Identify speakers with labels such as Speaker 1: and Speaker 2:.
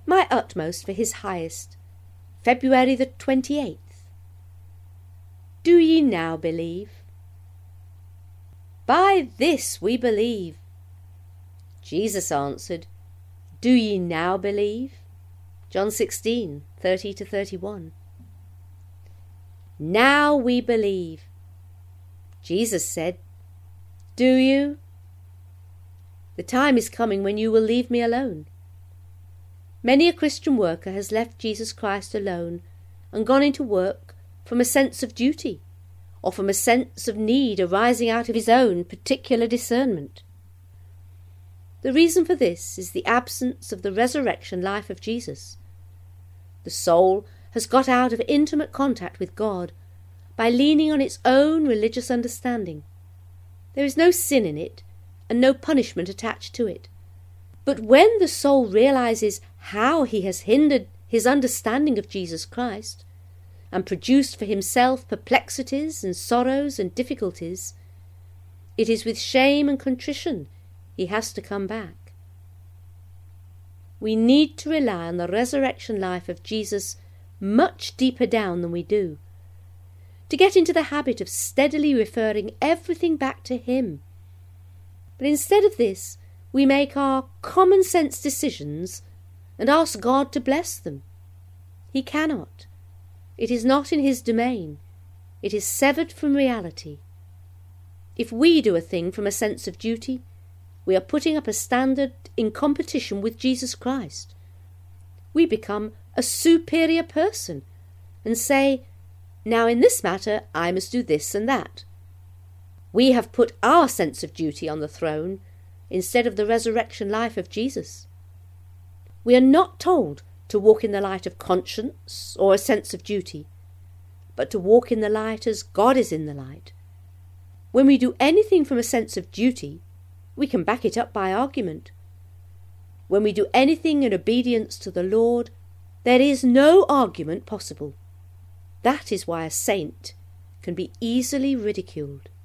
Speaker 1: My utmost for his highest. February the 28th. Do ye now believe? By this we believe. Jesus answered, Do ye now believe? John 16:30-31. Now we believe. Jesus said, Do you? The time is coming when you will leave me alone. Many a Christian worker has left Jesus Christ alone and gone into work from a sense of duty, or from a sense of need arising out of his own particular discernment. The reason for this is the absence of the resurrection life of Jesus. The soul has got out of intimate contact with God by leaning on its own religious understanding. There is no sin in it and no punishment attached to it. But when the soul realizes how he has hindered his understanding of Jesus Christ and produced for himself perplexities and sorrows and difficulties, it is with shame and contrition he has to come back. We need to rely on the resurrection life of Jesus much deeper down than we do, to get into the habit of steadily referring everything back to him. But instead of this, we make our common sense decisions and ask God to bless them. He cannot. It is not in his domain. It is severed from reality. If we do a thing from a sense of duty, we are putting up a standard in competition with Jesus Christ. We become a superior person and say, Now in this matter I must do this and that. We have put our sense of duty on the throne instead of the resurrection life of Jesus. We are not told to walk in the light of conscience or a sense of duty, but to walk in the light as God is in the light. When we do anything from a sense of duty, we can back it up by argument. When we do anything in obedience to the Lord, there is no argument possible. That is why a saint can be easily ridiculed.